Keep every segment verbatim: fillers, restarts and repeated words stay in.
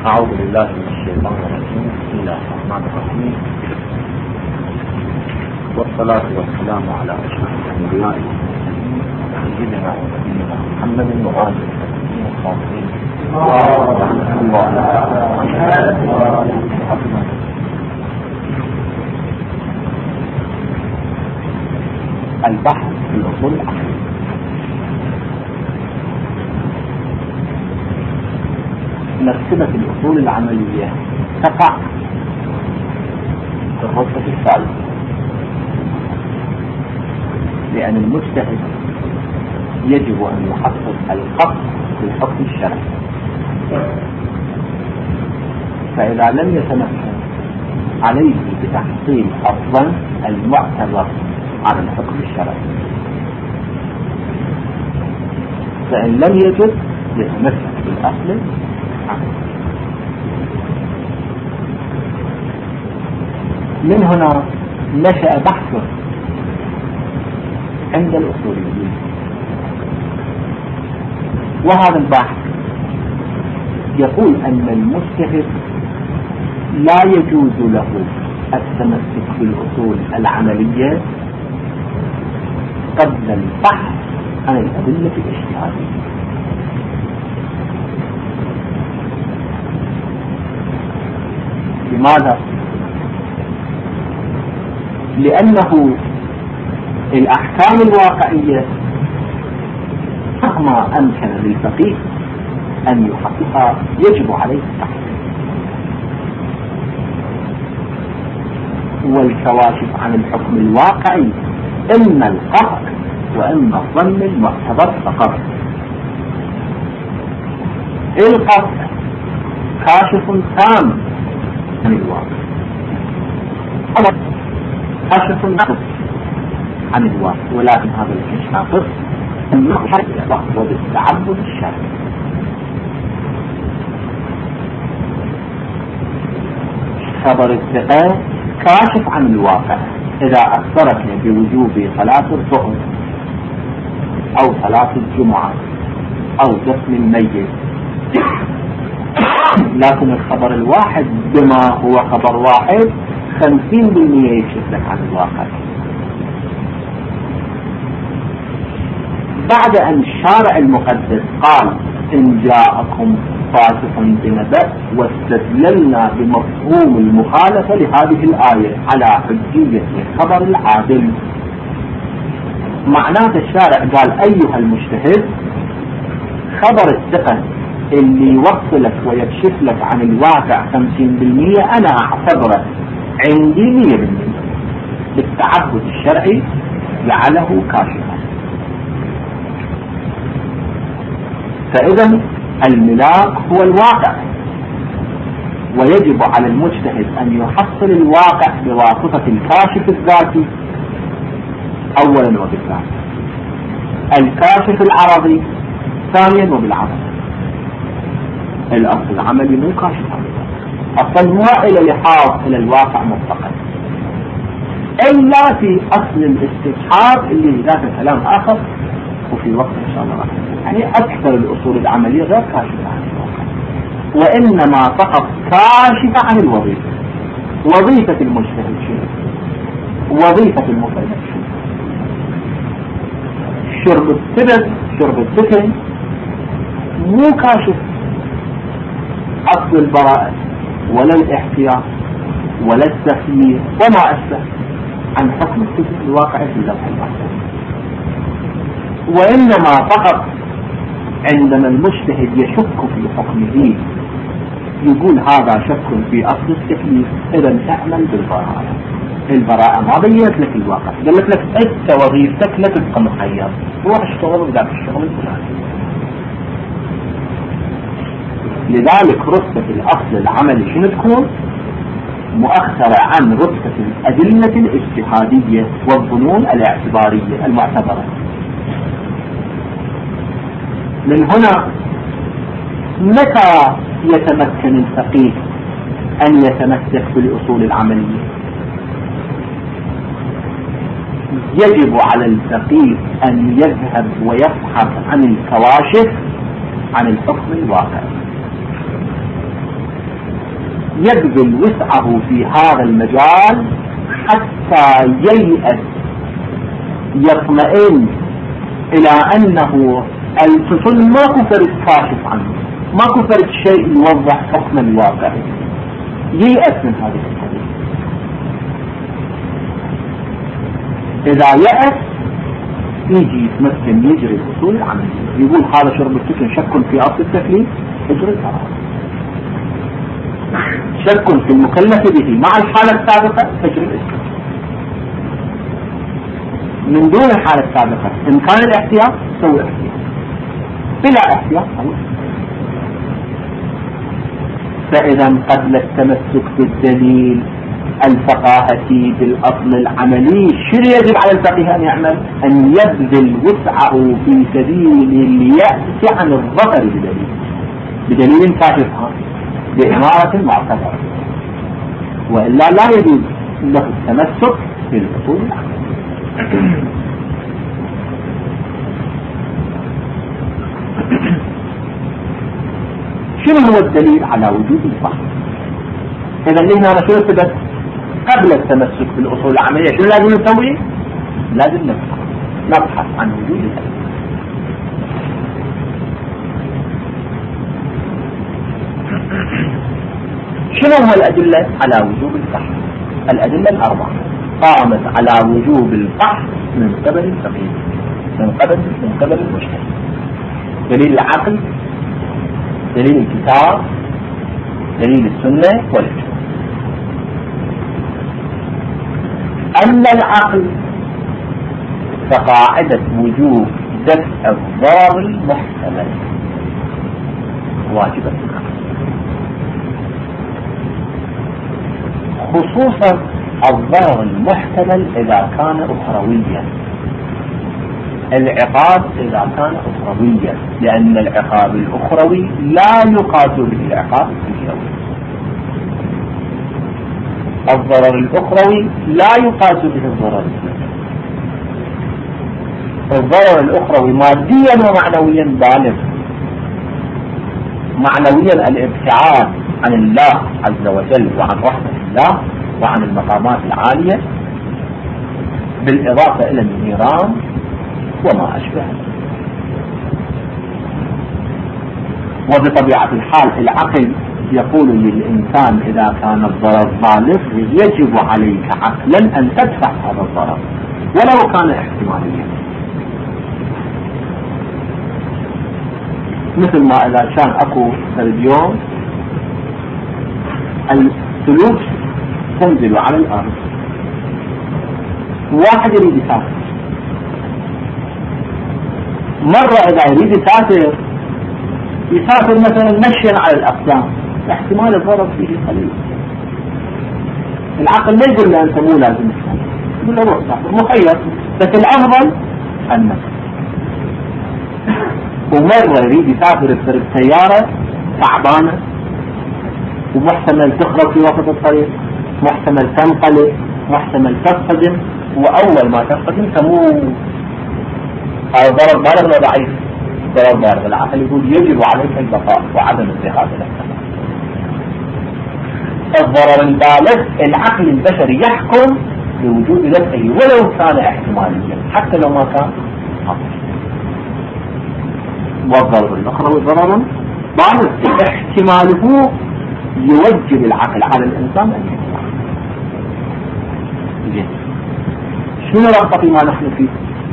أعوذ بالله من الشيطان الرجيم. بسم الله الرحمن الرحيم، والصلاة والسلام على أشرف الأنبياء والمرسلين سيدنا ونبينا محمد وآله الطاهرين ورحمة الله وبركاته. البحث في الأصول العقلية. مرتبة الأصول العملية تقع في الرتبة الثالثة، لأن المجتهد يجب أن يحصل القصد في الحكم الشرعي، فإذا لم يتمكن عليه بتحصيل الظن المعتبر على الحكم الشرعي، فإن لم يجد يتمسك بالأصل. من هنا نشأ بحث عند الأصوليين، وهذا البحث يقول أن المجتهد لا يجوز له التمسك بالأصول العملية قبل البحث عن الأدلة الاجتهادية. لماذا؟ لأنه الأحكام الواقعية مهما أمكن للفقيه أن يحققها يجب عليه التحقيق، والكواشف عن الحكم الواقعي إما القطع وإما الظن المعتبر فقط. القطع كاشف تام عن الواقع، كاشف ناقص عن الواقع، ولكن هذا الكشف ناقص وبالتعبد الشرعي. خبر الثقة كاشف عن الواقع إذا أخبرك بوجوب صلاة الظهر أو صلاة الجمعة أو دفن الميت، لكن الخبر الواحد بما هو خبر واحد خمسين بالمئة يكشف لك عن الواقع. بعد أن الشارع المقدس قال إن جاءكم فاسق بنبأ واستدللنا بمفهوم المخالفة لهذه الآية على حجية الخبر العادل، معناته الشارع قال أيها المجتهد خبر الثقة اللي يوصلك ويكشف لك عن الواقع خمسين بالمئة أنا أعتبره عندي مية بالمئة، بالتعبد الشرعي جعله كاشفا. فإذا الملاك هو الواقع، ويجب على المجتهد أن يحصل الواقع بواسطة الكاشف الذاتي أولا وبالذات، الكاشف العرضي ثانيا وبالعرض. الأصل العملي مو كاشف عن الواقع، أصلا هو إلى لحاظ إلى الواقع مطلقا، إلا في أصل الاستصحاب اللي ذات كلام آخر وفي وقت إن شاء الله. يعني أكثر الأصول العملية غير كاشفة عن الواقع، وإنما فقط كاشفة عن الوظيفة. وظيفة المجتهد شيء، وظيفة المكلف شيء. شرب السبب شرب السكن مو كاشف أصل البراءة ولا الاحتياط ولا التخيير وما أشبه عن حكم السكن الواقعي في اللوح المحفوظ، وإنما فقط عندما المجتهد يشك في حكمه يقول هذا شك في أصل التكليف، إذا اعمل بالبراءة. البراءة ما بيّنت لك الواقع، قالت لك أنت وظيفتك لا تبقى مخير، روح اشتغل وذاك الشغل الفلاني. لذلك رتبة الأصل العملي شنو تكون؟ مؤخرة عن رتبة الأدلة الاجتهادية والظنون الاعتبارية المعتبرة. من هنا متى يتمكن الفقيه أن يتمسك بالأصول العملية؟ يجب على الفقيه أن يذهب ويبحث عن الكواشف عن الحكم الواقعي. يبذل وسعه في هذا المجال حتى ييأس يطمئن إلى أنه الطفل ماكو فرد كاشف عنه، ماكو فرد شيء يوضح حكم الواقع، ييأس من هذه القضية. إذا يأس يجي يتمثل يجري الأصول العملية، يقول هذا شرب السكن شك في أصل التكليف، اجري القرار. شك في المكلف به مع الحالة السابقة، اجري الإسكان. من دون الحالة السابقة إمكان الاحتياط سوي احتياط، بلا احتياط أو فإذا قبل التمسك بالدليل الفقاهتي بالأصل العملي، شنو يجب على الفقيه أن يعمل؟ أن يبذل وسعه في سبيل اليأس عن الظفر بدليل بدليل كاشفها بإمارة معتبرة، وإلا لا يجوز له التمسك بالأصول العملية. شنو هو الدليل على وجود الفحص؟ إذا هنا أنا شنو ثبت؟ قبل التمسك بالأصول العملية شنو لازم نسوي؟ لازم نبحث نبحث عن وجود الدليل. شنو هو الأدلة على وجوب الفحص؟ الأدلة الأربعة قامت على وجوب الفحص من قبل الفقيه، من قبل من قبل المجتهد. دليل العقل، دليل الكتاب، دليل السنة والإجماع. أما العقل فقاعدة وجوب دفع الضرر المحتمل واجبة العقل، خصوصا الضرر المحتمل إذا كان أخرويا، العقاب إذا كان أخرويا، لأن العقاب الأخروي لا يقاس به العقاب الدنيوي. الضرر الأخروي لا يقاس به الضرر الدنيوي. الضرر الأخروي ماديا ومعنويا بالغ. معنويا الابتعاد عن الله عز وجل وعن رحمة الله وعن المقامات العالية، بالإضافة إلى النيران وما أشبه. وبطبيعة الحال العقل يقول للإنسان إذا كان الضرر بالغ يجب عليك عقلا أن تدفع هذا الضرر ولو كان احتماليا، مثل ما إذا كان أكو اليوم الثلوج تنزل على الأرض، واحد يريد يسافر، مرة إذا يريد يسافر يسافر مثلا مشيا على الأقدام، احتمال الضرر فيه قليل. العقل ما يقول له أنت مو لازم تسافر، يقول له روح سافر مخير، بس الأفضل أنك. ومرة يريد يسافر بسرعة سيارة تعبانة ومحتمل تخرج في وسط الطريق، محتمل تنقلب، محتمل تصطدم، وأول ما تصطدم تموت. هذا ضرر بالغ ولا ضعيف؟ ضرر بالغ. العقل يقول يجب عليك البقاء وعدم اتخاذ الاحتمال. الضرر البالغ العقل البشري يحكم بوجود دفعه ولو كان احتماليا حتى لو ما كان حاصل. والضرر الأخروي ضرر بالغ احتماله يوجب العقل على الإنسان أن يفعل. شنو ربط ما نحن فيه؟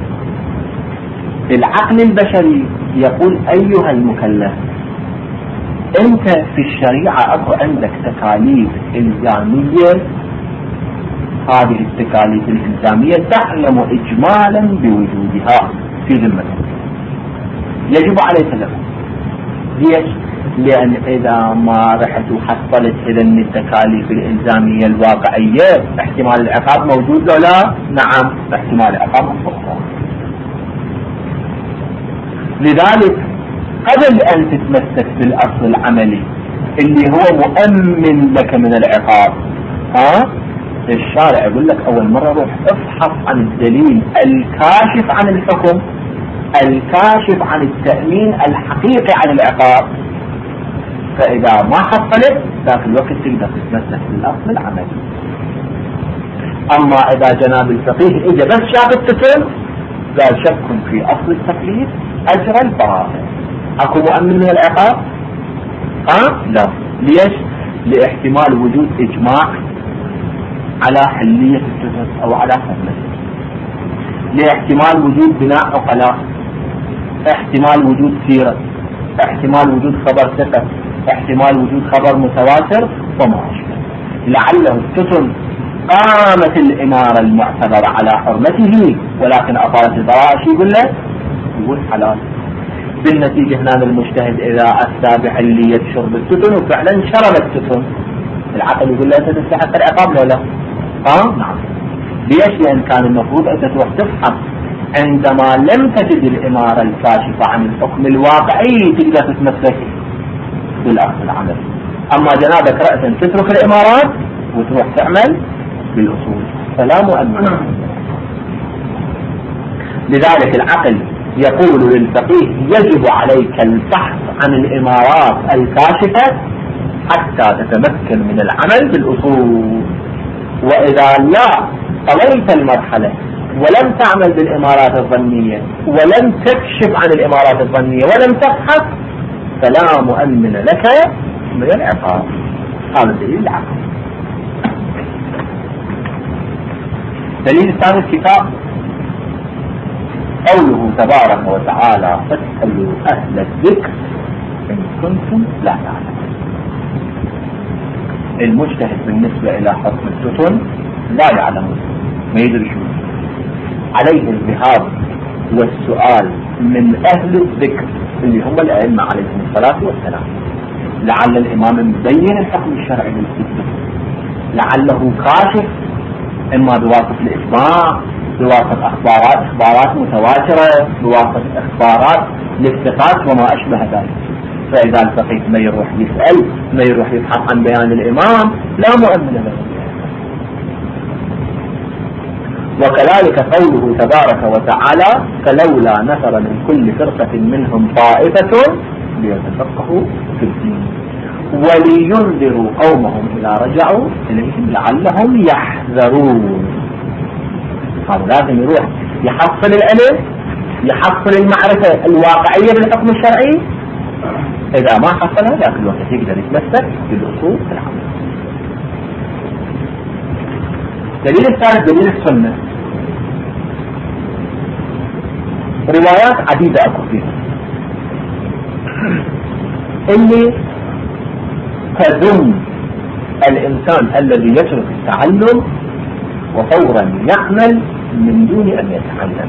العقل البشري يقول أيها المكلف، أنت في الشريعة أكو عندك تكاليف إلزامية، هذه التكاليف الإلزامية تعلم إجمالا بوجودها في ذمتك، يجب عليك له. ليش؟ لأن إذا ما رحت وحصلت إذن التكاليف الإلزامية الواقعية احتمال العقاب موجود ولا لا؟ نعم، احتمال العقاب موجود. لذلك قبل أن تتمسك بالأصل العملي اللي هو مؤمن لك من العقاب، ها؟ الشارع يقول لك أول مرة روح افحص عن الدليل الكاشف عن الحكم، الكاشف عن التأمين الحقيقي عن العقاب. فإذا ما حصلت ذاك الوقت تقدر تتمسك بالأصل العملي. أما إذا جناب الفقيه إجا بس شاف التتر قال شك في أصل التكليف أجرى البراءة، أكو مؤمن من العقاب؟ ها؟ لا. ليش؟ لاحتمال وجود إجماع على حلية التتر أو على حرمته، لاحتمال وجود بناء عقلاء، احتمال وجود سيرة، احتمال وجود خبر ثقة، احتمال وجود خبر متواتر وما أشبه. لعله التتر قامت الإمارة المعتبرة على حرمته ولكن أطالت البراءة، شو يقول له؟ يقول حلال. بالنتيجة هنا المجتهد إذا أفتى بحلية شرب التتن وفعلا شرب التتن، العقل يقول له أنت تستحق العقاب لو لا؟ آه نعم. ليش؟ لأن كان المفروض أنت تروح تفحص عندما لم تجد الإمارة الكاشفة عن الحكم الواقعي تقدر تتمسك بالأصل العملي. أما جنابك رأسا تترك الإمارات وتروح تعمل بالأصول فلا مؤمن. لذلك العقل يقول للفقيه يجب عليك البحث عن الإمارات الكاشفة حتى تتمكن من العمل بالأصول، وإذا لا طلعت المرحلة ولم تعمل بالإمارات الظنية ولم تكشف عن الإمارات الظنية ولم تبحث فلا مؤمن لك من العقاب. هذا دليل العقل. دليل الثاني الكتاب قوله تبارك وتعالى فاسألوا أهل الذكر إن كنتم لا تعلمون. المجتهد بالنسبة إلى حكم التتن لا يعلمون، ما يدري شو، عليه الذهاب والسؤال من أهل الذكر اللي هم الأئمة عليهم الصلاة والسلام، لعل الإمام مبين الحكم الشرعي للذكر، لعله كاشف إما بواسطة الإسماع، بواسطة أخبارات إخبارات متواترة، بواسطة إخبارات للثقات وما أشبه ذلك. فإذا الفقيه ما يروح يسأل ما يروح يبحث عن بيان الإمام لا مؤمن له. وكذلك قوله تبارك وتعالى فلولا نفر من كل فرقة منهم طائفة ليتفقهوا في الدين ولينذروا قومهم إذا رجعوا إليهم لعلهم يحذرون. هذا لازم يروح يحصل العلم، يحصل المعرفة الواقعية بالحكم الشرعي. إذا ما حصلها ذاك الوقت يقدر يتمسك بالأصول العامة. دليل الثالث دليل السنة. روايات عديدة أكو فيها اللي تذم الإنسان الذي يترك التعلم وفورا يعمل من دون أن يتعلم.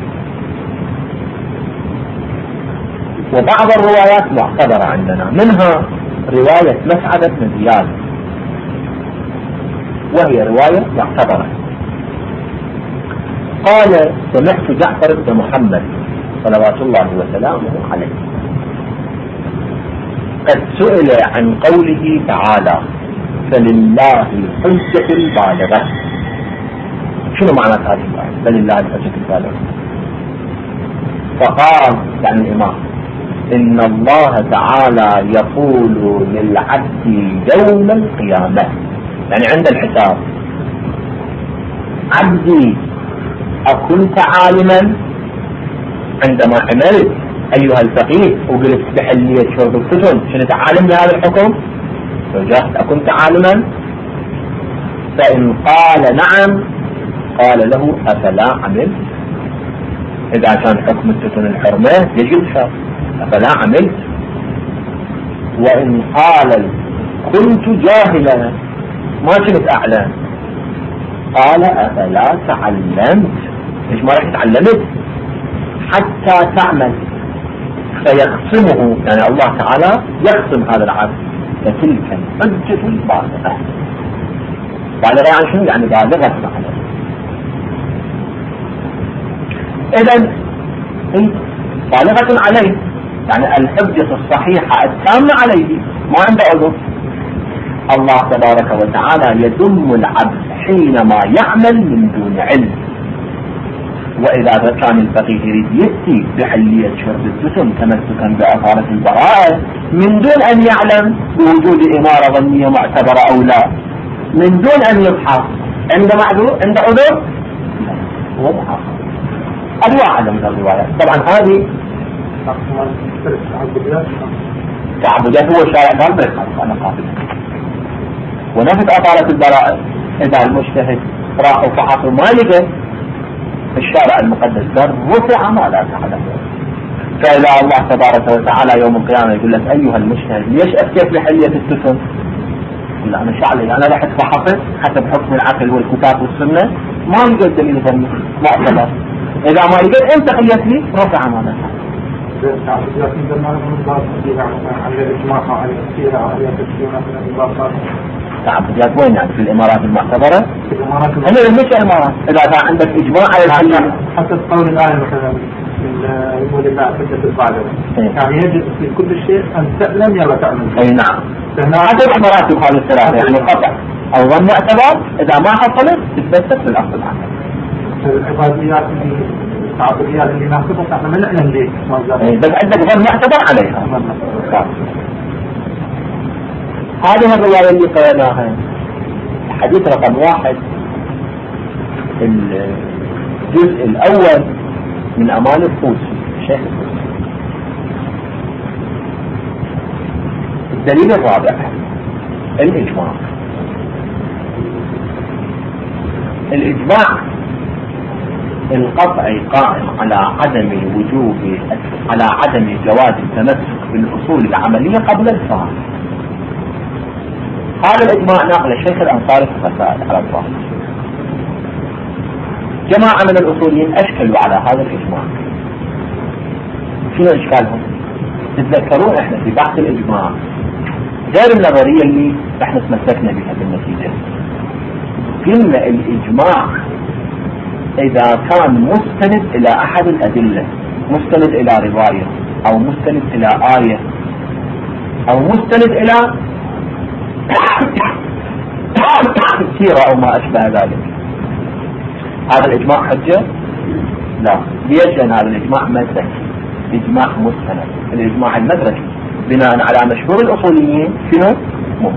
وبعض الروايات معتبرة عندنا، منها رواية مسعد بن زياد وهي رواية معتبرة. قال سمعت جعفر بن محمد صلوات الله وسلامه عليه قد سئل عن قوله تعالى فلله الحجة البالغة. شنو معنى هذه الآية فلله الحجة البالغة؟ فقال يعني الإمام إن الله تعالى يقول للعبد يوم القيامة، يعني عند الحساب، عبدي أكنت عالما عندما عملت أيها الفقيه وقلت بحلية شرب الكتب شنو تعالم بهذا الحكم؟ فجاءت أكنت عالما؟ فإن قال نعم قال له أفلا عملت؟ إذا كان حكم التتن الحرمة يجب شرب أفلا عملت؟ وإن قال كنت جاهلا ما كنت أعلم قال أفلا تعلمت؟ ليش ما رح تعلمت؟ حتى تعمل. فيقسمه يعني الله تعالى يقسم هذا العبد فتلك الحجة البالغة. بالغة يعني شنو؟ يعني بالغة معنى. إذن انت بالغة عليه يعني الحجة الصحيحة التامة عليه ما عنده عذر. الله تبارك وتعالى يذم العبد حينما يعمل من دون علم، وإذا كان الفقيه يريد يأتي بحلية شرب التسم تمسكا بأثارة البراءة من دون أن يعلم بوجود إمارة ظنية معتبرة أو لا، من دون أن يبحث عند معذور عند عذر هو محاصر. هذه واحدة من الروايات. طبعا هذه تعبدات هو الشارع قال بيخالف أنا قابل ونفت أطالة البراءة. إذا المجتهد راح وفحص ما لقى الشارع المقدس قال رفع ما لا تعلم. فإذا الله تبارك وتعالى يوم القيامة يقول لك أيها المجتهد ليش أفتيت بحلية التسم؟ يقول أنا شعلي أنا رحت فحصت حسب حكم العقل والكتاب والسنة ما لقيت دليل ظني معتبر. إذا ما لقيت أنت قلت لي رفع ما لا تعلم. تعبديات وين يعني في الإمارات المعتبرة؟ أنا مش إمارات. إذا كان عندك إجماع على الحل حسب قول الآية مثلا يقول الله حجة القادرة يعني يجب في كل شيء أن تعلم يلا تعمل. أي نعم. هذا الإمارات يقال الثلاثة يعني قطع أو ظن معتبر إذا ما حصلت تتبسط في الأصل العام. العباديات اللي التعبديات اللي ناخذها احنا ما نعلم ليه. بس عندك ظن معتبر عليها. هذه الرواية اللي قرأناها الحديث رقم واحد الجزء الأول من أمان الطوسي شيخ الطوسي. الدليل الرابع الإجماع. الإجماع القطعي قائم على عدم وجوب على عدم جواز التمسك بالأصول العملية قبل الفهم. هذا الإجماع ناقل الشيخ الأنصاري في الرسائل على الظاهر. جماعة من الأصوليين أشكلوا على هذا الإجماع. شنو إشكالهم؟ تتذكرون إحنا في بحث الإجماع غير النظرية اللي إحنا تمسكنا بها بالنتيجة. قلنا الإجماع إذا كان مستند إلى أحد الأدلة، مستند إلى رواية أو مستند إلى آية أو مستند إلى سيرة أو ما أشبه ذلك، هذا الإجماع حجة؟ لا. ليش؟ لأن هذا الإجماع مدركي، إجماع مستند. الإجماع المدركي بناء على مشهور الأصوليين شنو؟ ممكن.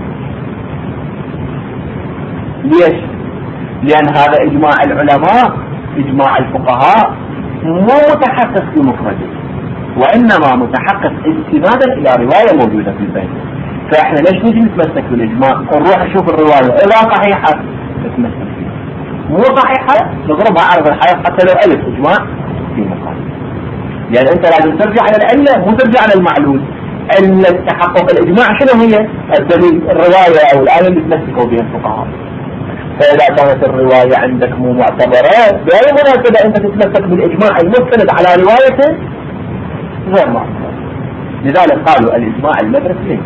ليش؟ لأن هذا إجماع العلماء إجماع الفقهاء مو متحقق بمفرده، وإنما متحقق استنادا إلى رواية موجودة في البيت. فإحنا ليش نجي نتمسك بالإجماع؟ نروح نشوف الرواية إذا صحيحة نتمسك فيها، مو صحيحة نضربها عرض الحياة حتى لو ألف إجماع في مقام. يعني أنت لازم ترجع على العلة مو ترجع على المعلول. علة تحقق الإجماع شنو هي؟ الدليل الرواية أو الآية اللي تمسكوا بها الفقهاء. فإذا كانت الرواية عندك مو معتبرة بأي مناسبة أنت تتمسك بالإجماع المستند على روايته غير معتبر. لذلك قالوا الإجماع المدرسي ليس.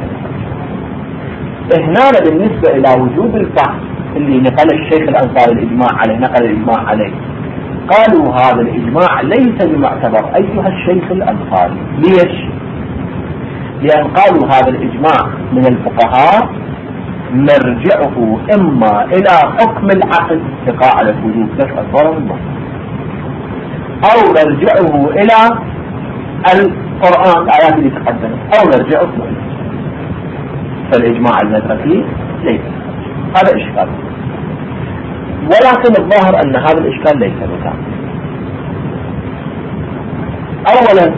هنا بالنسبة إلى وجود الفحص اللي نقل الشيخ الأنصاري الإجماع عليه، نقل الإجماع عليه، قالوا هذا الإجماع ليس بمعتبر أيها الشيخ الأنصاري. ليش؟ لأن قالوا هذا الإجماع من الفقهاء مرجعه إما إلى حكم العقل كقاعدة وجوب دفع الضرر المصدر، أو مرجعه إلى القرآن الآيات اللي تقدمت، أو مرجعه إلى فالإجماع المدرسي ليس. هذا إشكال، ولكن الظاهر أن هذا الإشكال ليس بتام. أولا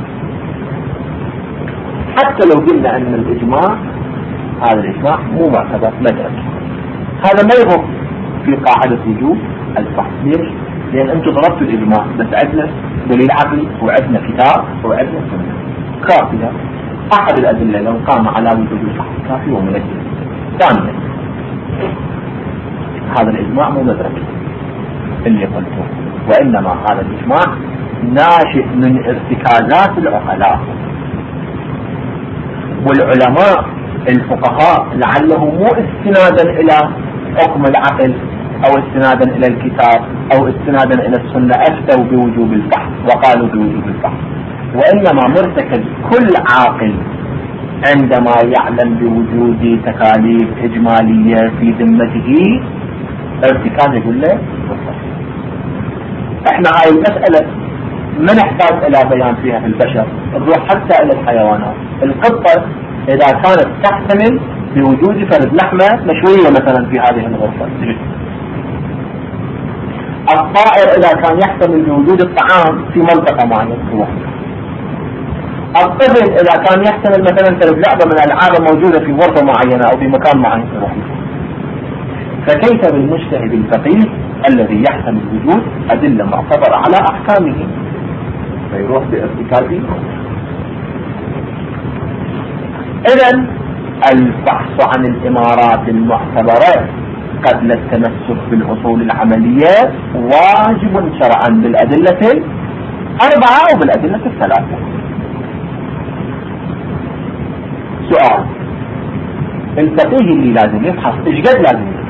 حتى لو قلنا أن الإجماع هذا الإجماع مو معتبر مدرسي، هذا ما يضر في قاعدة وجوب الفحص. ليش؟ لأن أنتم ضربتوا الإجماع بس عندنا دليل عقلي وعندنا كتاب وعندنا سنة كافية. أحد الأدلة لو قام على وجود الفحص كافي ومنجز. ثانيا هذا الإجماع مو مدرسي اللي قلته، وإنما هذا الإجماع ناشئ من ارتكازات العقلاء والعلماء الفقهاء، لعله مو استنادا إلى حكم العقل أو استنادا إلى الكتاب أو استنادا إلى السنة أفتوا بوجوب البحث وقالوا بوجوب البحث، وإنما مرتكز كل عاقل عندما يعلم بوجود تكاليف إجمالية في ذمته ارتكاز يقول له احنا هاي المسألة ما نحتاج الى بيان فيها في البشر، نروح حتى الى الحيوانات. القطة اذا كانت تحتمل بوجود فرد لحمة مشوية مثلا في هذه الغرفة، الطائر اذا كان يحتمل بوجود الطعام في منطقة معينة، الطفل اذا كان يحتمل مثلا فرد لعبة من الالعاب موجودة في غرفة معينة او في مكان معين، فكيف بالمجتهد الفقيه الذي يحتمل وجود أدلة معتبرة على أحكامه فيروح بارتكابه؟ إذن البحث عن الإمارات المعتبرة قبل التمسك بالأصول العملية واجب شرعا بالأدلة الأربعة وبالأدلة الثلاثة. سؤال: الفقيه اللي لازم يبحث ايش قد لازم يبحث؟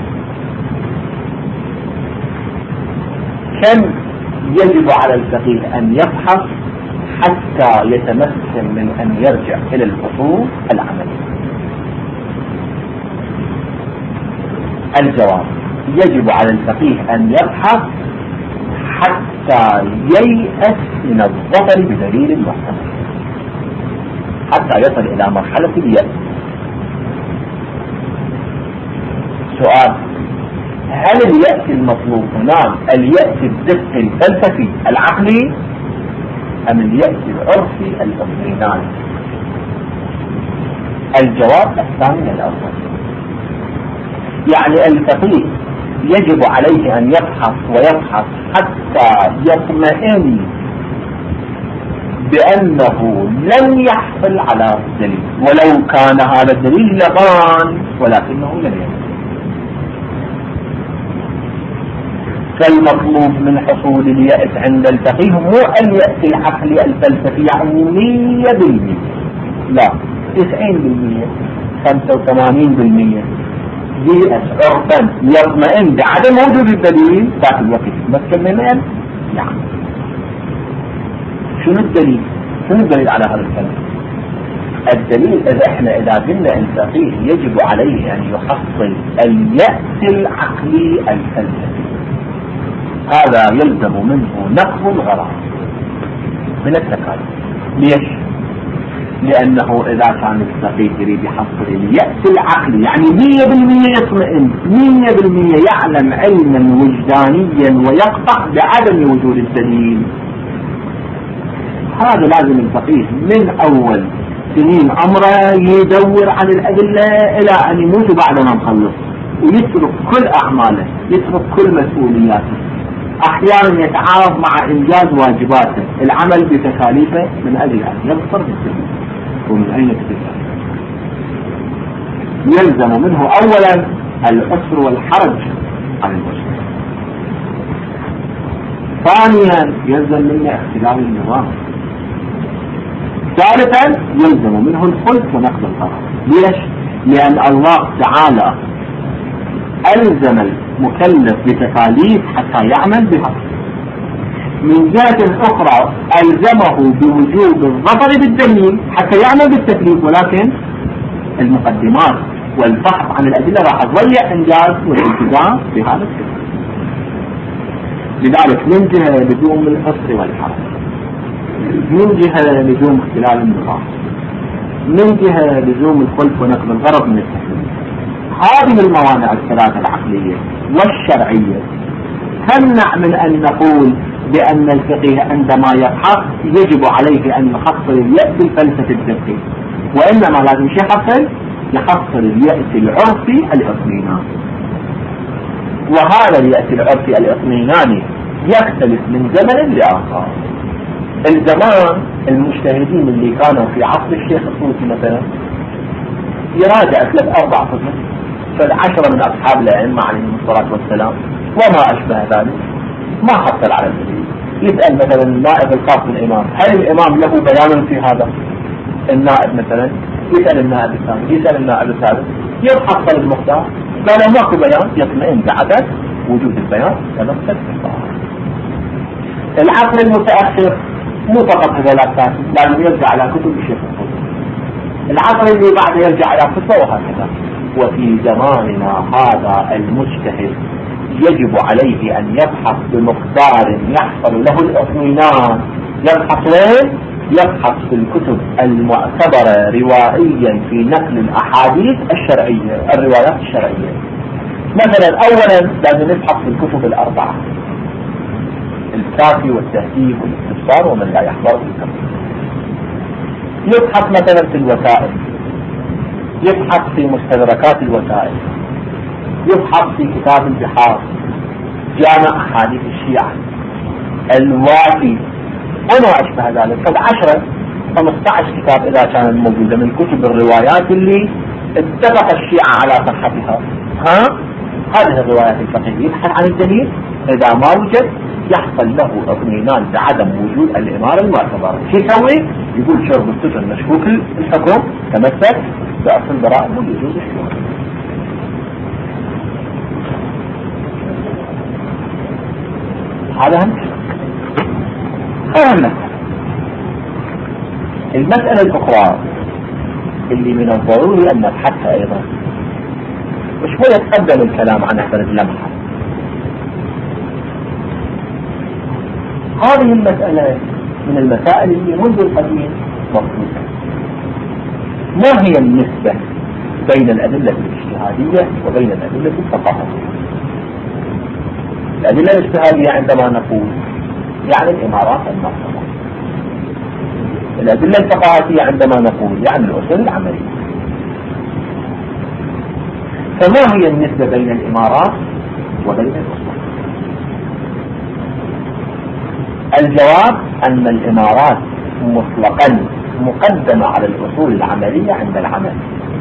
كم يجب على الفقيه أن يبحث حتى يتمكن من أن يرجع إلى الأصول العملية؟ الجواب: يجب على الفقيه أن يبحث حتى ييأس من الظفر بدليل محتمل، حتى يصل إلى مرحلة اليأس. سؤال: هل اليأس المطلوب هنا اليأس الدقي الفلسفي العقلي أم اليأس العرفي الاطمئناني؟ الجواب الثاني الأول. يعني الفقيه يجب عليه أن يبحث ويبحث حتى يطمئن بأنه لم يحصل على الدليل، ولو كان هذا الدليل لبان ولكنه لم يحصل. فالمطلوب من حصول اليأس عند الفقيه مو اليأس العقلي الفلسفي يعني مية بالمية، لا، تسعين بالمية، خمسة وثمانين بالمية ييأس عرفا يطمئن بعدم وجود الدليل ذات الوقت يتمكن من أن يعني شنو الدليل؟ شنو الدليل على هذا الكلام؟ الدليل إذا احنا إذا قلنا الفقيه يجب عليه أن يحصل اليأس العقلي الفلسفي، هذا يلزم منه نقض الغرض من التكاليف. ليش؟ لأنه إذا كان الفقيه يريد يحصل اليأس العقلي يعني مية بالمية يطمئن، مية بالمية يعلم علما وجدانيا ويقطع بعدم وجود الدليل، هذا لازم الفقيه من أول سنين عمره يدور عن الأدلة إلى أن يموت بعد ما نخلص، ويترك كل أعماله، يترك كل مسؤولياته، أحيانا يتعارض مع إنجاز واجباته، العمل بتكاليفه من أجل أن يظفر بالدليل. ومن أين تبدأ؟ يلزم منه أولا العسر والحرج عن المجتمع، ثانيا يلزم منه اختلال النظام، ثالثا يلزم منه الخلف ونقض الغرض. ليش؟ لأن الله تعالى ألزم المكلف بتكاليف حتى يعمل بها. من جهة أخرى ألزمه بوجوب الظفر بالدليل حتى يعمل بالتكليف، ولكن المقدمات والبحث عن الأدلة راح تضيع إنجاز والالتزام بهذا التكليف. لذلك من جهة لزوم الحصر والحرج، من جهة لزوم اختلال النظام، من جهة لزوم الخلف ونقض الغرض من التكليف. هذه الموانع الثلاثة العقلية والشرعية تمنع من أن نقول بأن الفقيه عندما يبحث يجب عليه أن يحصل اليأس الفلسفي الدقيق، وإنما لازم شيء يحصل يحصل اليأس العرفي الاطمئناني. وهذا اليأس العرفي الاطمئناني يختلف من زمن لآخر. الزمان المجتهدين اللي كانوا في عصر الشيخ الطوسي مثلا يراجع ثلاث أربع كتب، فالعشرة من أصحاب الأئمة عليهم الصلاة والسلام وما أشبه ذلك ما حصل على الدليل. يسأل مثلا النائب الخاص بالإمام هل الإمام له بيان في هذا؟ النائب مثلا يسأل النائب الثاني، يسأل النائب الثالث، يحصل المختار قال ماكو بيان، يطمئن بعدم وجود البيان تمسك بالظاهر. العصر المتأخر مو فقط هذا الأساس، لازم يرجع على كتب الشيخ الطوسي. العصر اللي بعده يرجع على فتوى وهكذا. وفي زماننا هذا المجتهد يجب عليه أن يبحث بمقدار يحصل له الاطمئنان. يبحث وين؟ يبحث في الكتب المعتبرة روائيا في نقل الأحاديث الشرعية، الروايات الشرعية. مثلا أولا لازم نبحث في الكتب الأربعة: الكافي والتهذيب والاستبصار ومن لا يحضر بالكتب. يبحث مثلا في الوسائل، يبحث في مستدركات الوسائل، يبحث في كتاب البحار، جامع أحاديث الشيعة، الوافي وما أشبه ذلك. قد عشرة خمسة عشر كتاب إذا كانت موجودة من كتب الروايات اللي اتفق الشيعة على صحتها. ها هذه الروايات الفقهية يبحث عن الدليل، إذا ما وجد يحصل له اطمئنان بعدم وجود الإمارة المعتبرة. شو يسوي؟ يقول شرب السجن مشكوك الحكم تمسك بأصل براءة يجوز الشرب. هذا هم هذا المسألة الأخرى اللي من الضروري أن نبحثها أيضا، وشوية يتقدم الكلام عن أحسن اللمحة. هذه المسألة من المسائل اللي منذ القديم مطلوبة. ما هي النسبة بين الأدلة الاجتهادية وبين الأدلة الفقهية؟ الأدلة الاجتهادية عندما نقول يعني الإمارات المطلقة، الأدلة الفقهية عندما نقول يعني الأصول العملية. فما هي النسبة بين الإمارات وبين الأصول؟ الجواب أن الإمارات مطلقا مقدمة على الأصول العملية عند العمل،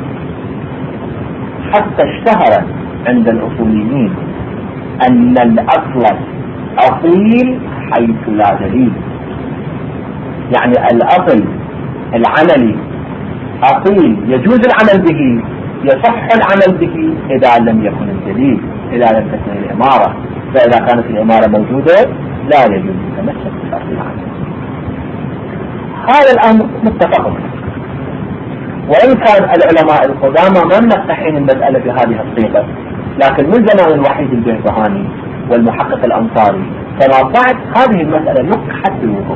حتى اشتهر عند الأصوليين أن الأصل أصيل حيث لا دليل. يعني الأصل العملي أصيل يجوز العمل به، يصح العمل به إذا لم يكن الدليل، إذا لم تكن الإمارة. فإذا كانت الإمارة موجودة لا يجوز التمسك بأصل العمل. هذا الأمر متفق. وإن كان العلماء القدامى ما منقحين المسألة بهذه الصيغة، لكن من زمان الوحيد البهبهاني والمحقق الأنصاري فما بعد هذه المسألة نقحت بالوضوح.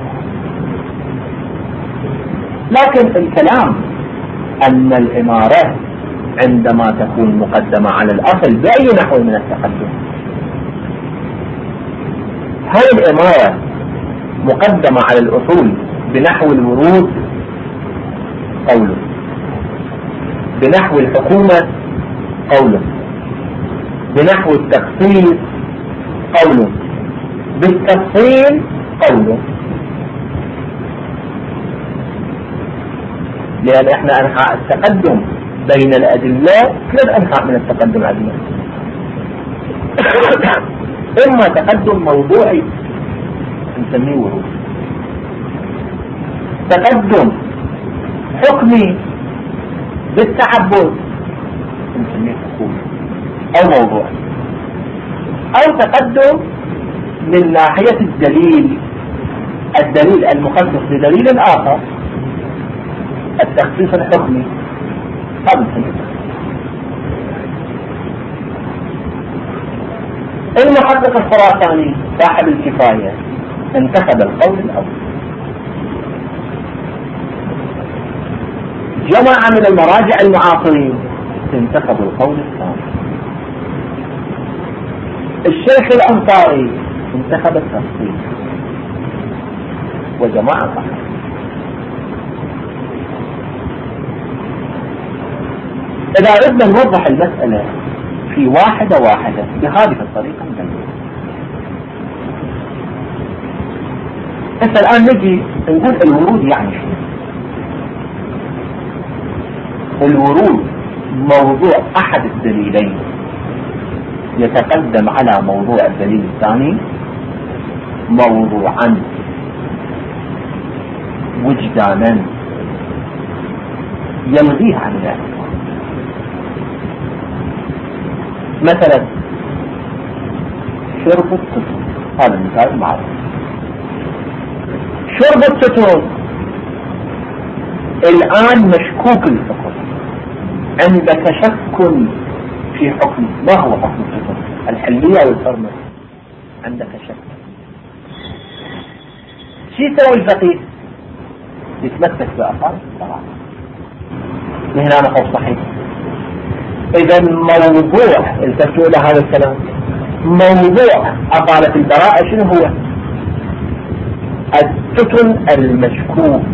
لكن الكلام أن الإمارة عندما تكون مقدمة على الأصل بأي نحو من التقدم، هل الإمارة مقدمة على الأصول بنحو الورود؟ قوله. بنحو الحكومة؟ قوله. بنحو التخصيص؟ قوله. بالتفصيل؟ قوله. لأن احنا أنحاء التقدم بين الأدلة ثلاث أنحاء من التقدم عندنا. إما تقدم موضوعي نسميه ورود، تقدم حكمي بالتعبد نسميه حكومي أو موضوعي، أو تقدم من ناحية الدليل، الدليل المخصص بدليل آخر، التخصيص الحكمي هذا نسميه. المحقق الخراساني صاحب الكفاية انتخب القول الأول. جماعة من المراجع المعاصرين انتخبوا القول الثاني. الشيخ الأنصاري انتخب التفصيل، وجماعة صحيح. إذا أردنا نوضح المسألة في واحدة واحدة بهذه الطريقة نجد. هسه الآن نجي نقول الورود يعني شو؟ الورود موضوع أحد الدليلين يتقدم على موضوع الدليل الثاني موضوعا وجدانا يلغيه عن ذلك. مثلا شرب الستون، هذا المثال معروف. شرب الستون الآن مشكوك الحكم، عندك شك في في حكم. ما هو حكم الحكم؟ الحلية والحرمة؟ عندك شك. شو يسوي الفقيه؟ يتمسك بأصال الصراحة. هنا نقول صحيح. إذا موضوع التفتوا إلى هذا الكلام، موضوع أصالة البراءة شنو هو؟ التتن المشكوك.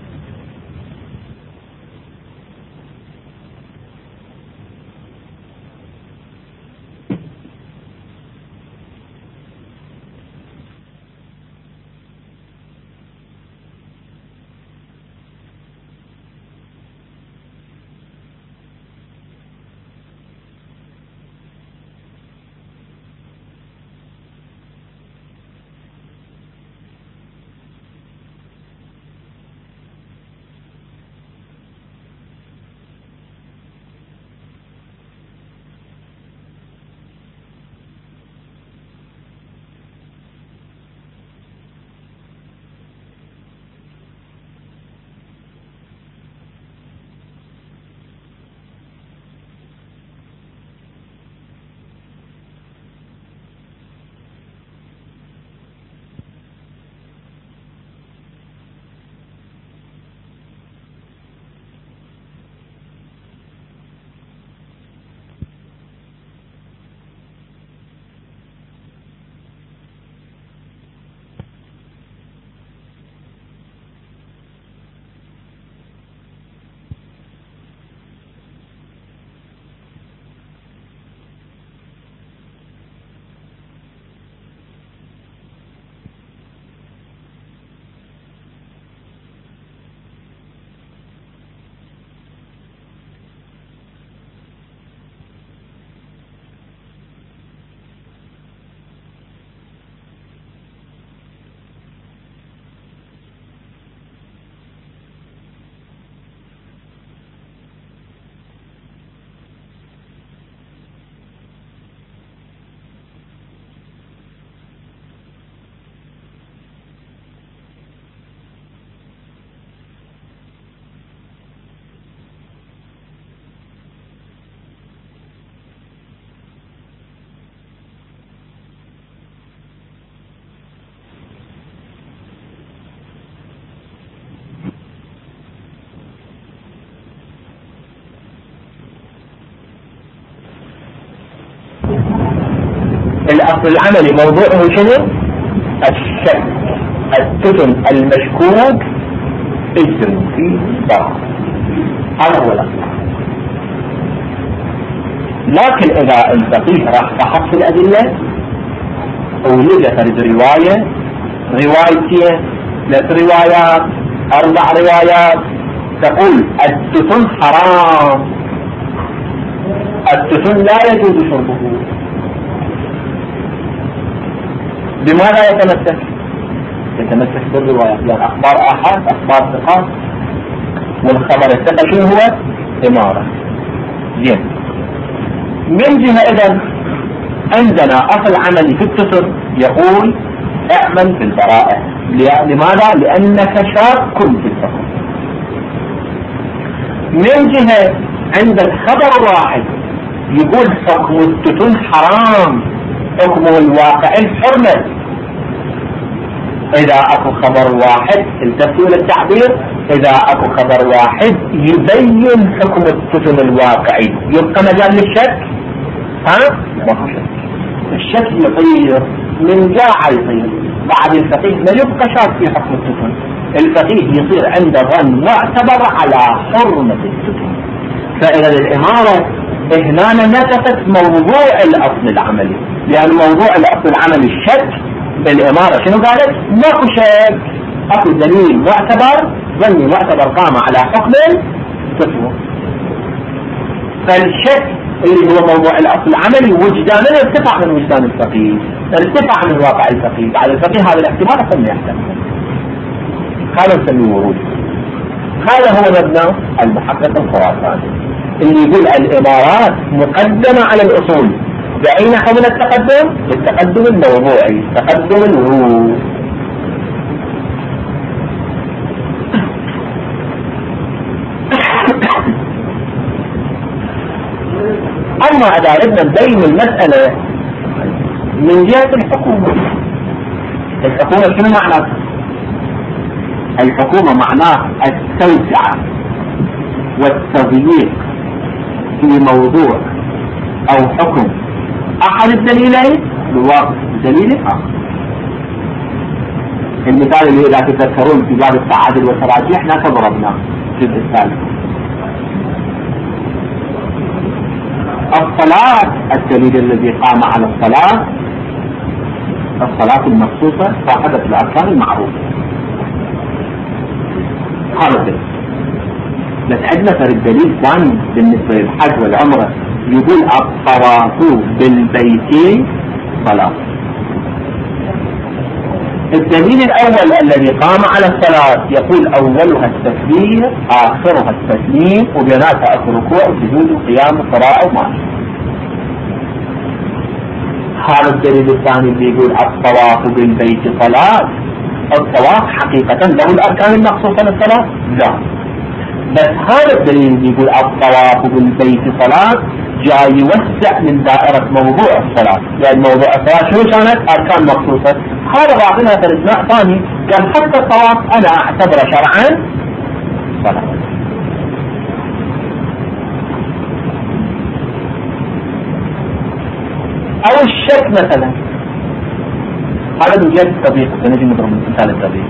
الأصل العملي موضوعه شنو؟ الشك. التتن المشكوك اسم في براءة. هذا هو الأصل. لكن إذا الفقيه راح بحث في الأدلة ووجد فرد رواية روايتين ثلاث روايات أربع روايات تقول التتن حرام، التتن لا يجوز شربه، بماذا يتمسك؟ يتمسك بالرواية، لأن أخبار أحد أخبار ثقات، والخبر الثقة شنو هو؟ إمارة. زين. من جهة إذن عندنا أصل عملي في التتر يقول اعمل بالبراءة. لماذا؟ لأنك شاك في الحكم. من جهة عند الخبر الواحد يقول حكم التتن حرام، حكمه الواقع الحرمة. إذا أكو خبر واحد التفتوا للتعبير، إذا أكو خبر واحد يبين حكم التتن الواقعي يبقى مجال للشك؟ ها؟ ما هو شك. الشك يطير من جاعة يطير. بعد الفقيه ما يبقى شك في حكم التتن، الفقيه يصير عنده ظن معتبر على حرمة التتن. فإذا الإمارة هنا نسخت موضوع الأصل العملي، لأن موضوع الأصل العملي الشك. بالإمارة شنو قالت؟ ماكو شك، أكو دليل معتبر، ظني معتبر قام على حكم التتن. فالشك اللي هو موضوع الأصل العملي وجدانه ارتفع من وجدان الفقيه، ارتفع من واقع الفقيه. بعد الفقيه هذا الاحتمال أصلا يحتمل، هذا نسميه ورود. هذا هو مبنى المحقق الخراساني اللي يقول الإمارات مقدمة على الأصول. بأي نحو من التقدم؟ التقدم الموضوعي، تقدم الورود. أما إذا أردنا نبين المسألة من جهة الحكومة، الحكومة شنو معناها؟ الحكومة معناه التوسعة والتضييق في موضوع أو حكم أحد الدليلين بواسطة الدليل الآخر. المثال اللي إذا تذكرون في باب التعادل والتراجيح احنا ضربناه الجزء الثالث. الصلاة، الدليل الذي قام على الصلاة الصلاة المخصوصة صاحبة الأركان المعروفة، هذا الدليل. بس عندنا فرق دليل ثاني بالنسبة للحج والعمرة، يقول الطواف بالبيت صلاة. الدليل الأول الذي قام على الصلاة يقول أولها التكبير آخرها التسليم وبيناتها الركوع والسجود والقيام والقراءة وما. هذا الدليل الثاني اللي يقول الطواف بالبيت صلاة. الطواف حقيقة له الأركان المخصوصة للصلاة؟ لا، بس هذا الدليل اللي يقول الطواف بالبيت صلاة جاي يوسع من دائرة موضوع الصلاة، يعني موضوع الصلاة شنو كانت؟ أركان مخصوصة. هذا بعضنا في الإجماع ثاني قال حتى الطواف أنا أعتبره شرعا صلاة. أو الشك مثلا، هذا من جهة التطبيق، سنجي نضرب مثال التطبيق.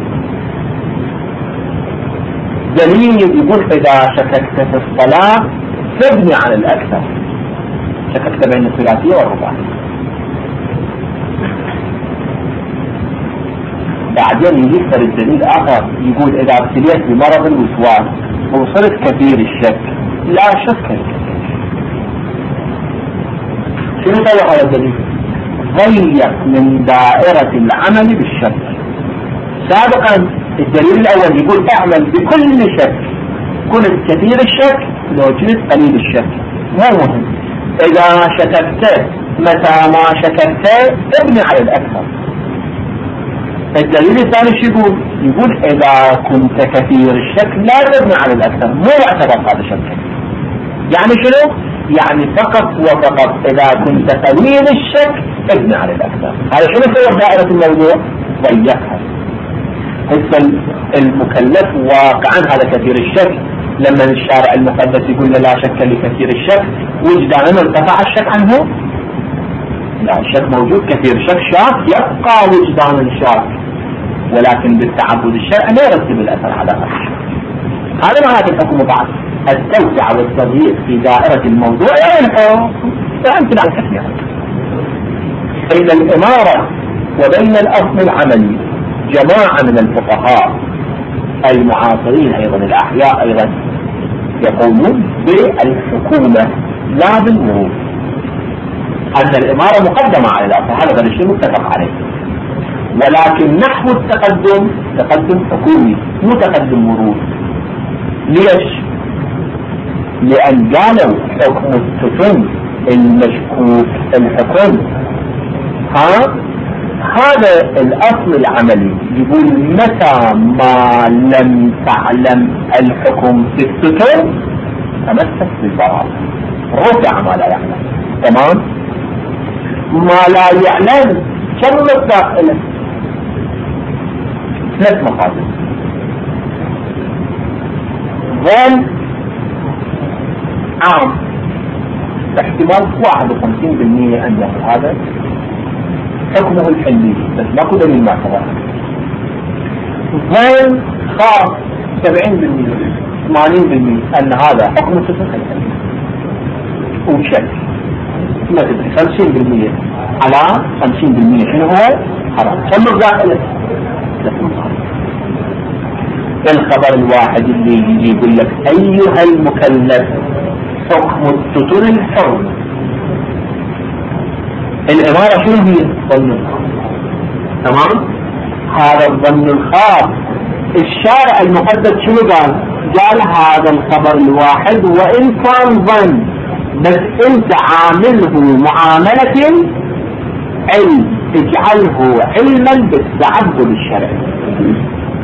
دليل يقول إذا شككت في الصلاة تبني عن الأكثر، شككت بين الثلاثية والرباعية. بعدين يذكر الدليل آخر يقول إذا ابتليت بمرض الوسواس وصرت كثير الشك، لا شك الكثير. شنو سوى هذا الدليل؟ ضيق من دائرة العمل بالشك. سابقا الدليل الأول يقول اعمل بكل شك، كنت كثير الشك لو كنت قليل الشك مو مهم. إذا شككت متى ما شككت ابني على الأكثر. الدليل الثاني شو يقول؟ يقول إذا كنت كثير الشك لا تبني على الأكثر، مو يعتبر هذا شك. يعني شنو؟ يعني فقط وفقط إذا كنت قليل الشك ابني على الأكثر. هذا شنو سوى دائرة الموضوع؟ ضيقها. هسه المكلف واقعا هذا كثير الشك، لما الشارع المقدس يقول لا شك لكثير الشك، وجدانا ارتفع الشك عنه؟ لا، الشك موجود، كثير شك شاك يبقى وجدانا شاك، ولكن بالتعبد الشرعي لا يرتب الأثر على الشك. هذا معنى الحكم بعد التوسعة والتضييق في دائرة الموضوع. فأمثل على كثير بين الإمارة وبين الأصل العملي جماعة من الفقهاء المعاصرين أيضا الأحياء أيضا يقولون بالحكومة لا بالمرور، أن الإمارة مقدمة على الأصل، هذا غير شيء متفق عليه، ولكن نحو التقدم تقدم حكومي مو تقدم مرور. ليش؟ لأن قالوا حكم السكن المشكوك الحكم، ها هذا الأصل العملي يقول متى ما لم تعلم الحكم في السكن تمسك بالبراءة، رفع ما لا يعلم. تمام؟ ما لا يعلم كم مصداق له؟ ثلاث مقاصد. ظن عام احتمال واحد وخمسين بالمئة أن يكون هذا حكمه الحلي، بس ماكو دليل معتبر. ظن خاص سبعين بالمئة ثمانين بالمئة أن هذا حكم الفقه الحلي، وشك ما تدري خمسين بالمئة على خمسين بالمئة شنو هو؟ حرام. كم الزائلة؟ الخبر الواحد اللي يجي يقول لك أيها المكلف حكم السطور الحر. الإمارة شنو هي؟ ظن الخاص. تمام؟ هذا الظن الخاص الشارع المقدس شنو قال؟ قال هذا الخبر الواحد وإن كان ظن بس انت عامله معاملة علم، اجعله علما بالتعبد الشرعي.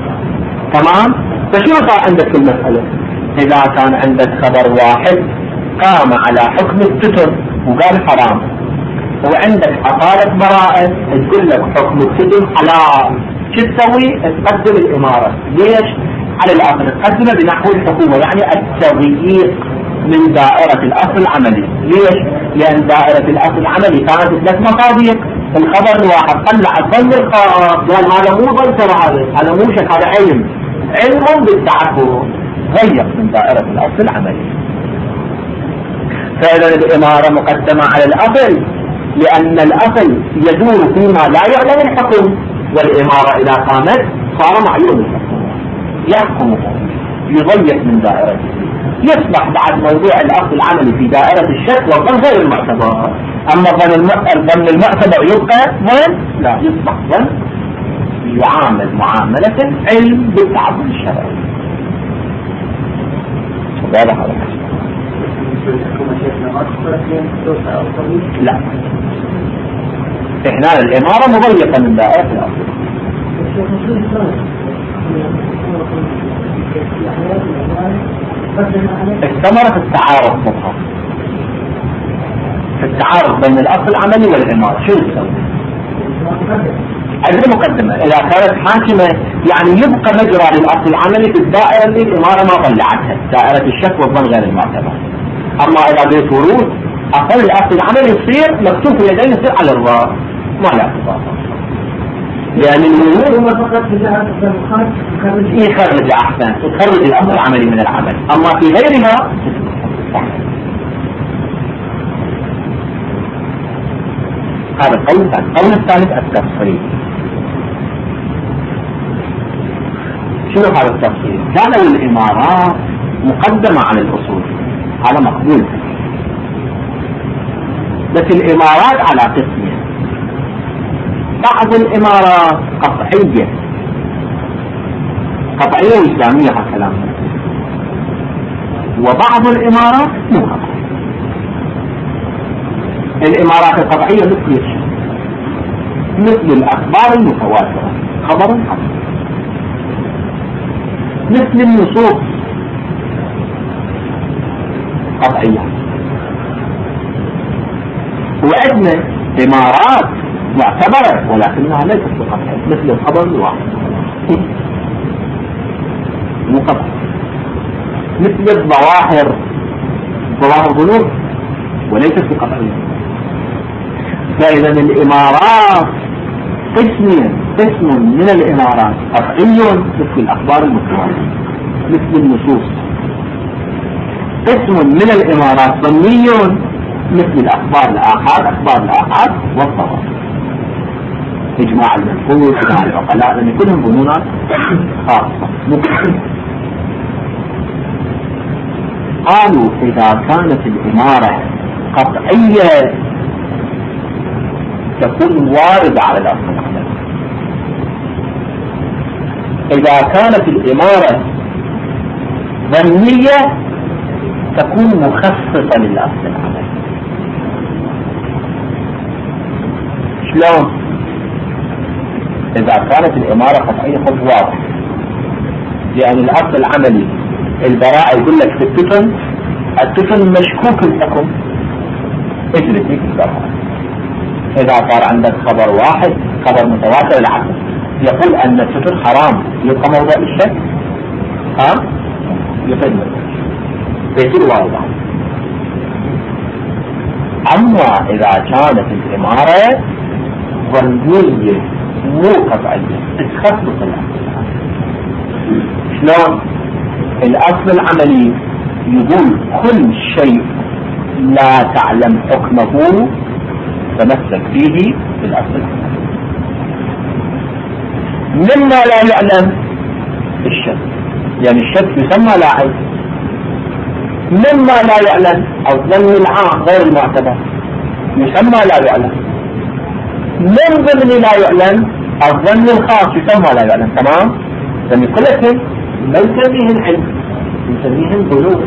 تمام؟ فشنو صار عندك في المسألة؟ إذا كان عندك خبر واحد قام على حكم التتر وقال حرام، وعندك أقالة براءة تقول لك حكم التتر حلال، شو تسوي؟ تقدم الإمارة. ليش؟ على الأصل تقدمه بنحو الحكومة، يعني التضييق من دائرة الأصل العملي. ليش؟ لأن دائرة الأصل العملي كانت ثلاث مصادق، الخبر الواحد طلع الظن الخاص، قال هذا مو ظن ترى، هذا هذا مو شك، هذا علم، علم بالتعبد، ضيق من دائرة الأصل العملي. فإذا الإمارة مقدمة على الأصل، لأن الأصل يدور فيما لا يعلم الحكم، والإمارة إذا قامت صار معلوم الحكم، يحكم، يضيق من دائرته، يصبح بعد موضوع الأصل العملي في دائرة الشك والظن غير المعتبر. أما الظن المعتبر يبقى ظن، لا، يصبح ظن يعامل معاملة علم بالتعبد الشرعي. هذا هذا لا، إحنا الإمارة مضيقة من دائرة الأصل. استمرت التعارض مطلق، التعارض بين الأصل العملي والإمارة. شو يسوي؟ هذه المقدمة إذا كانت حاكمة، يعني يبقى مجرى للأصل العملي في الدائرة اللي الإمارة ما طلعتها، دائرة الشك والظن غير المعتبر. أما إذا بيت ورود أصل الأصل العملي يصير مكتوب في اليدين، يصير على الراء، ما لا اعتبار، لأن الورود هو فقط يخرج أحسن، يخرج الأصل العملي من العمل. أما في غيرها هذا القول الثاني. القول الثالث التفصيل. شنو هذا التفصيل؟ كانوا الإمارات مقدمة على الأصول، هذا مقبول، بس الإمارات على قسمين. بعض الإمارات قطعية، قطعية إسلامية على الكلام، وبعض الإمارات مو قطعية. الإمارات القطعية مثل الشيء، مثل الأخبار المتواترة، خبر حصل، مثل النصوص قطعية. وعندنا إمارات معتبرة ولكنها ليست بقطعية، مثل الخبر الواحد مو قطعي، مثل الظواهر، ظواهر ظنون وليست بقطعية. فإذا الإمارات قسم قسم من الإمارات قطعي مثل الأخبار المتواترة مثل النصوص، قسم من الإمارات ظني مثل الأخبار الآحاد، أخبار الآحاد والظواهر، إجماع المنقول، إجماع العقلاء، لأن كلهم ظنونات خاصة مقصودة. قالوا إذا كانت الإمارة قطعية تكون واردة على الأصل العملي، إذا كانت الإمارة ظنية تكون مخصصة للأصل العملي. شلون؟ إذا كانت الإمارة قطعية خذ واضح، لأن الأصل العملي البراءة يقول لك في التتن، التتن مشكوك الحكم، اجلس لك البراءة. إذا صار عندك خبر واحد، خبر متواتر العقل يقول أن التتن حرام، يبقى موضوع الشك، ها؟ يقل بيصير واضح. أما إذا كانت الإمارة ظنية مو قطعية تخصص الأصل. شلون؟ الأصل العملي يقول كل شيء لا تعلم حكمه تمسك فيه بالأصل العملي، مما لا يعلم الشك، يعني الشك يسمى لاعب، مما لا يعلم الظن العام غير المعتبر يسمى لا يعلم، من ضمن لا يعلم الظن الخاص يسمى لا يعلم. تمام؟ لأن كلهم ما نسميهم علم، نسميهم ظنون.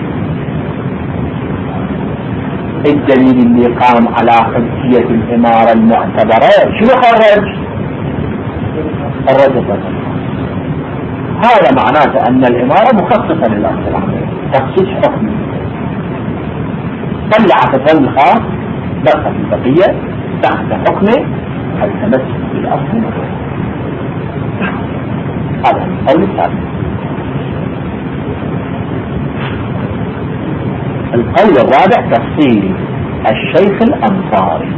الدليل اللي قام على حجية الإمارة المعتبرة شنو خرج؟ خرج الظن. هذا معناته أن الإمارة مخصصة للأصل العملي، تخصيص حكمي. طلعت الظن الخاص بقت البقية تحت حكمه التمسك بالأصل. هذا القول الثالث. القول الرابع تفصيل الشيخ الأنصاري.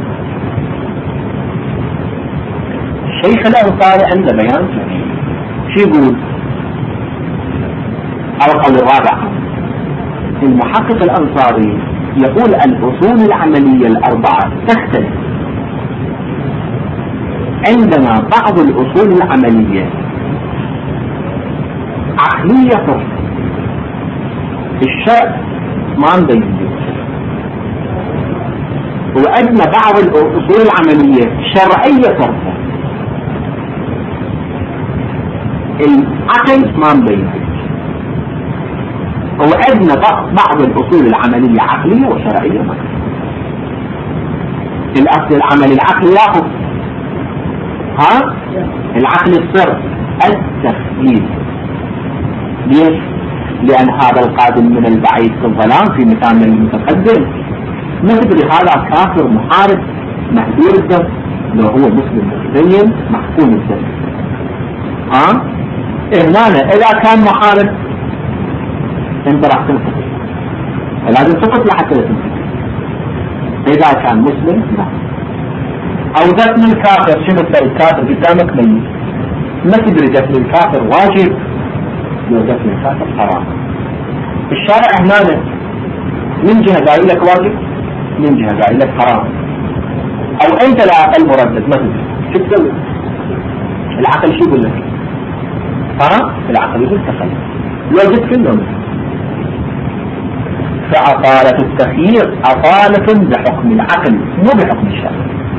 الشيخ الأنصاري عند بيان سبيل شو يقول؟ هذا القول الرابع. المحقق الأنصاري يقول الأصول العملية الأربعة تختلف. عندنا بعض الأصول العملية عقلية فرق، الشرع ما نبين، وعندنا بعض الأصول العملية شرعية فرق، العقل ما نبين، وعندنا بعض الأصول العملية عقلية وشرعية ما. الأصل العملي العقلي ياخذ ها العقل الصرف التخييل. ليش؟ لأن هذا القادم من البعيد في الظلام في مثال المتقدم ما تدري هذا كافر محارب مهدور الدم لو هو مسلم متدين محكوم الدم. ها هنا إذا كان محارب انت راح تنقذ، لازم تقتل لحتى تنقذ. إذا كان مسلم لا. أو دفن الكافر، شنو الكافر قدامك ميت ما تدري دفن الكافر واجب لو دفن الكافر حرام. الشارع هنا من جهة قايل لك واجب، من جهة قايل لك حرام. أو أنت العقل مردد ما تدري شو تسوي. العقل شو يقول لك؟ ها العقل يقول تخيل لو جبت كلهم. فأطالة التخيير أطالة بحكم العقل مو بحكم الشرع.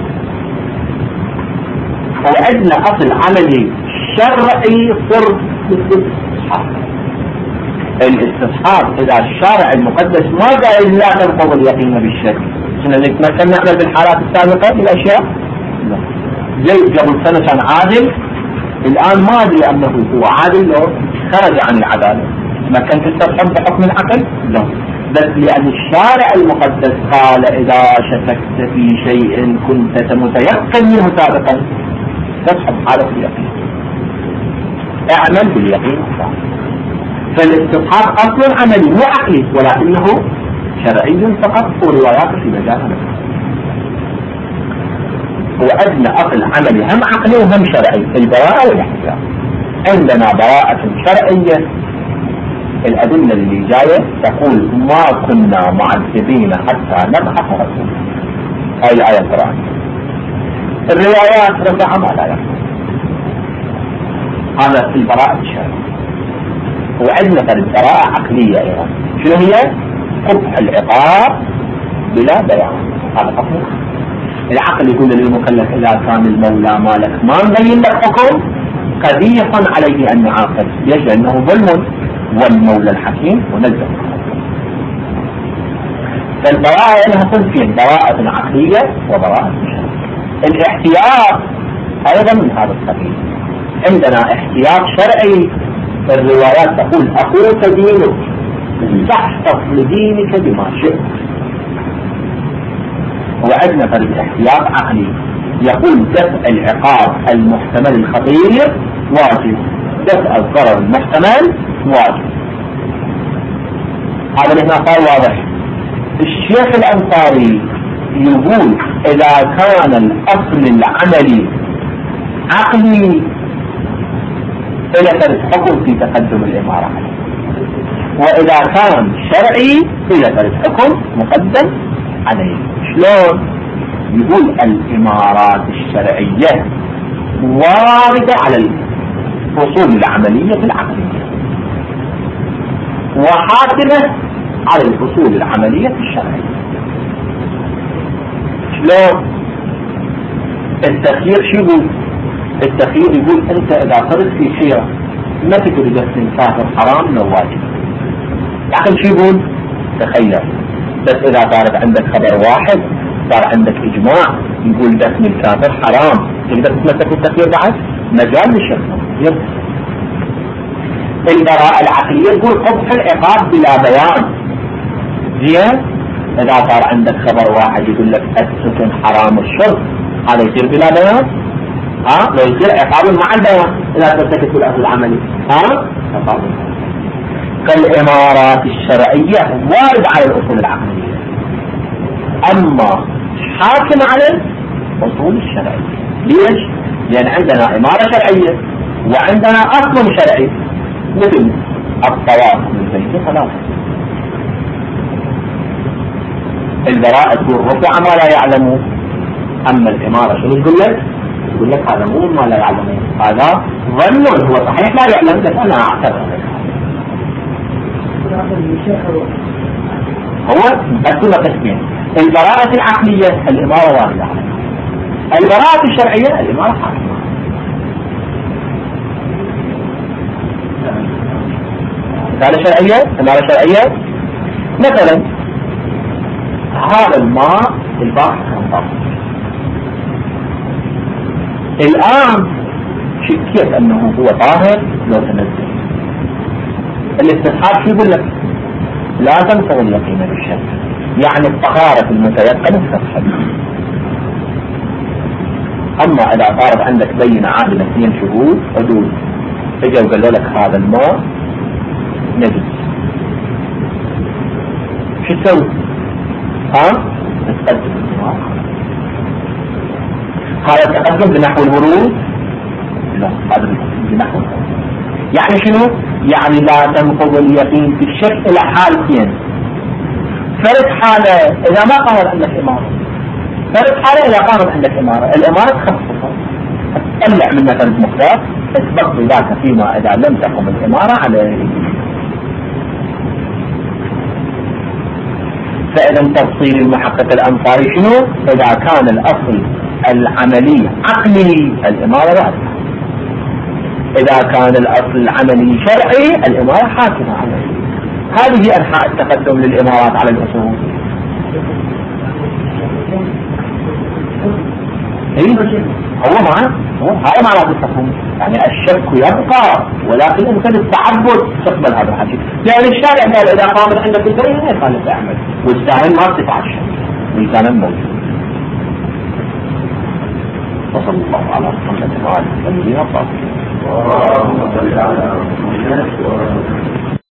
وعندنا أصل عملي شرعي صرف الاستصحاب. الاستصحاب إذا الشارع المقدس ما قال لا تنقض اليقين بالشك، كنا نتمكن نعمل بالحالات السابقة بالأشياء لا. زي قبل سنة كان عادل، الآن ما أدري أنه هو عادل لو خرج عن العدالة. ما كان تستصحب بحكم العقل لا، بس لأن الشارع المقدس قال إذا شككت في شيء كنت متيقن منه سابقا تسحب حالة اليقين، اعمل باليقين. فالاستصحاب أصل عملي مو عقلي ولكنه شرعي فقط، وروايات في مجالها. وأدنى أصل عملي هم عقلي وهم شرعي البراءة والاحتياط. عندنا براءة شرعية الأدلة اللي جاية تقول ما كنا معذبين حتى نبعث رسولا، هاي الآية القرآنية. الروايات رفع ما لا يحصل، هذا في البراءة الشرعية. وعندنا البراءة عقلية أيضا، شنو هي؟ قبح العقاب بلا بيان. هذا حكم العقل يقول للمكلف إذا كان المولى مالك ما نبين لك حكم قبيحا عليه أن يعاقب، ليش؟ لأنه ظلم، والمولى الحكيم ونزل. فالبراءة لها صنفين، براءة عقلية وبراءة شرعية. الاحتياط أيضا من هذا القبيل. عندنا احتياط شرعي، الروايات تقول أخوك دينك تحفظ لدينك بما شئت. وعندنا فريق احتياط عقلي يقول دفع العقاب المحتمل الخطير واجب، دفع الضرر المحتمل واجب. هذا اللي هنا صار واضح. الشيخ الأنصاري يقول إذا كان الأصل العملي عقلي إلى فرد حكم في تقدم الإمارة، وإذا كان شرعي إلى فرد حكم مقدم عليه. شلون؟ يقول الإمارات الشرعية واردة على الأصول العملية العقلية وحاكمة على الأصول العملية الشرعية. شلون؟ التخيير شو يقول؟ التخيير يقول أنت إذا صرت في حيرة ما تقدر دفن الكافر حرام لو واجب. العقل شو يقول؟ تخيل. بس إذا صارت عندك خبر واحد، صار عندك إجماع يقول دفن الكافر حرام، تقدر تتمسك بالتخيير بعد؟ مجال للشك. البراءة العقلية تقول قبح العقاب بلا بيان. زين؟ إذا صار عندك خبر واحد يقول لك السكن حرام الشرب، هذا يصير بلا بيان؟ ها لو يصير عقاب مع البيان إذا ترتكب بالأصل العملي. ها كالإمارات الشرعية وارد على الأصول العقلية، أما حاكم على الأصول الشرعية. ليش؟ لأن عندنا إمارة شرعية وعندنا أصل شرعي، مثل الطواف من البيت ثلاثة، البراءة والرفع ما لا يعلمون. أما الإمارة شنو تقول لك؟ تقول لك هذا مو ما لا يعلمون، هذا ظن، هو صحيح لا يعلم بس أنا أعتبر هو بس قسمين، البراءة العقلية الإمارة واردة، البراءة الشرعية الإمارة حاكمة. إمارة شرعية إمارة شرعية مثلا هذا الماء البحر كان طاهر، الآن شكيت أنه هو طاهر لو تنزل، الاستصحاب شو يقول لك؟ لا تنفع اليقين بالشك، يعني الطهارة المتيقنة تفسد. أما إذا صارت عندك بينة عادلة اثنين شهود حدود اجوا وقالوا لك هذا الماء نجس، شو تسوي؟ ها؟ تتقدم الماء، هذا التقدم بنحو الورود؟ لا، هذا بنحو الورود. يعني شنو؟ يعني لا تنقض اليقين في الشك إلى حالتين. فرد حالة إذا ما قامت عندك إمارة، فرد حالة إذا قامت عندك إمارة، الإمارة تخصصها تطلع من مثلا مختار تسبق ذاك فيما إذا لم تقم الإمارة عليه. فإذا تفصيل المحقق الأنصاري شنو؟ إذا كان الأصل العملي عقلي الإمارة واحدة، إذا كان الأصل العملي شرعي الإمارة حاكمة عليه. هذه أنحاء التقدم للإمارات على الأصول. إيه هو معه هو هاي معنى التفهم، يعني الشك يبقى ولكن أنت للتعبد تقبل هذا الحكي. يعني الشارع قال إذا قامت عندك البينة ما يخالف تعمل، والساهل ما ارتفع الشك والساهل موجود. وصلى الله على محمد وعلى آله وصحبه.